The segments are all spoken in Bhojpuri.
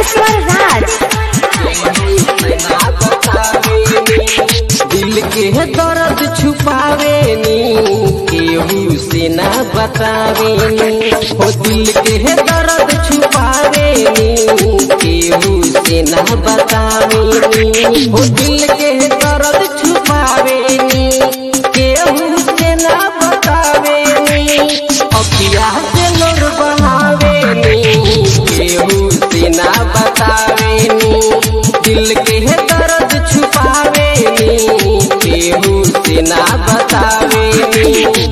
राजेश्वर राज। दिल के दर्द छुपावे नी केहू से ना बतावे नी, हो दिल के दर्द छुपावे नी केहू से ना बतावे नी, हो दिल के दर्द छुपावे नी केहू से ना बतावे नी, अखिया से लोर बहावे नी केहू से ना बतावे नी, दिल के दर्द छुपावे नी केहू से ना बतावे नी,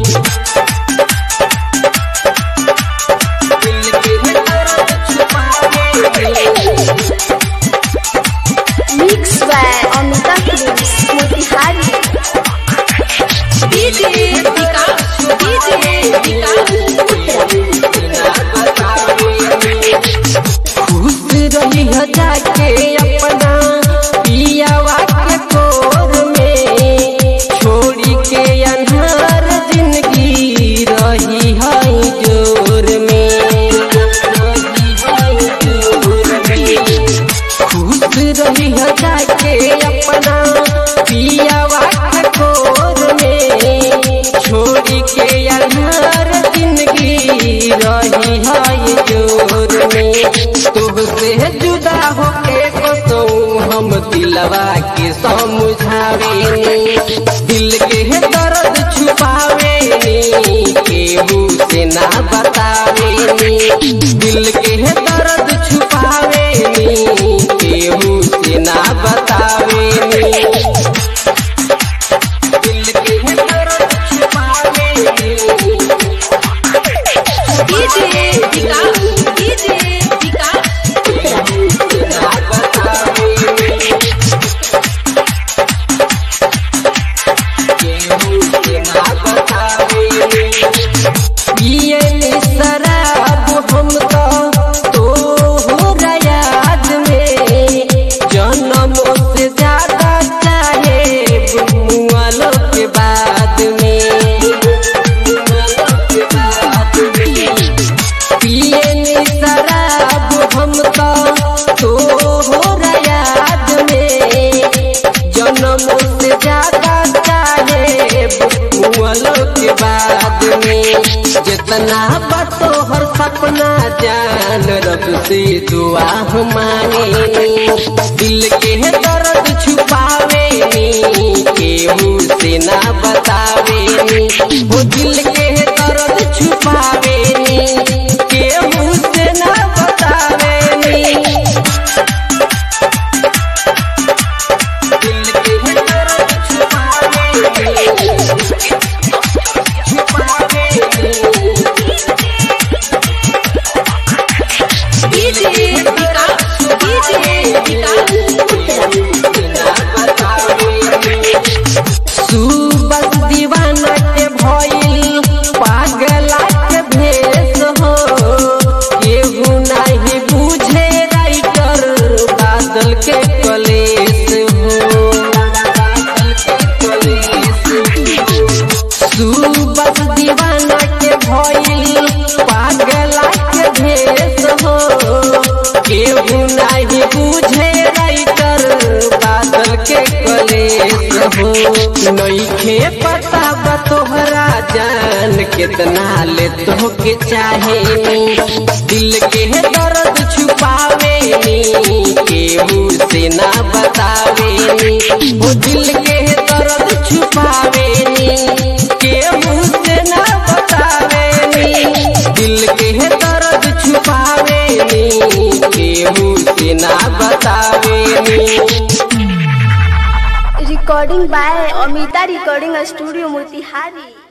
दिल के दर्द छुपावे नी। Mix by Amita films Motihari. DJ Vikas, DJ खुश रही है जाके अपना पियावा के कोर में, छोड़ी के अन्हार जिंदगी रही है जोर में, खुश रही है जाके अपना पियावा के कोर में, छोड़ी के अन्हार जिंदगी रही है जोर में, तुझसे जुदा होके को हम दिलवा के समझावे नी, दिल के दर्द छुपावे नी केहू से ना बतावे नी, दिल के दर्द छुपावे नी केहू से ना बतावे नी, दिल के दर्द छुपावे नी। डीजे विकास, डीजे विकास ये शराब हम तो याद में जन्मों से ज्यादा चाहे मुआलों के बाद में, पिए शराब हम तो याद में जन्मों से ज्यादा चाहे मुआलों के बाद में, जितना बातो हर सपना जान रब से दुआ मांगे, दिल के दर्द छुपावे नी केहू से ना बतावे नी, वो दिल के दर्द छुपावे नी केहू से ना बतावे नी, दिल के दर्द छुपावे नी। डीजे विकास, डीजे सुबह दीवाना के भइल पागला के भेष हो, केहू नहीं बुझे राइटर बादल के कलेश हो, सुबह दीवाना के भइल पागला के भेष हो, केहू नहीं बुझे राइटर बादल के कलेश हो, नइखे पता बा तोहरा जान कितना ले तोहके चाहे नी, दिल के दर्द छुपावे नी केहू से ना बतावे नी, वो दिल के दर्द छुपावे नी केहू से ना बतावे नी, दिल के दर्द छुपावे नी केहू से ना बतावे नी। Recording by Amita recording studio Motihari.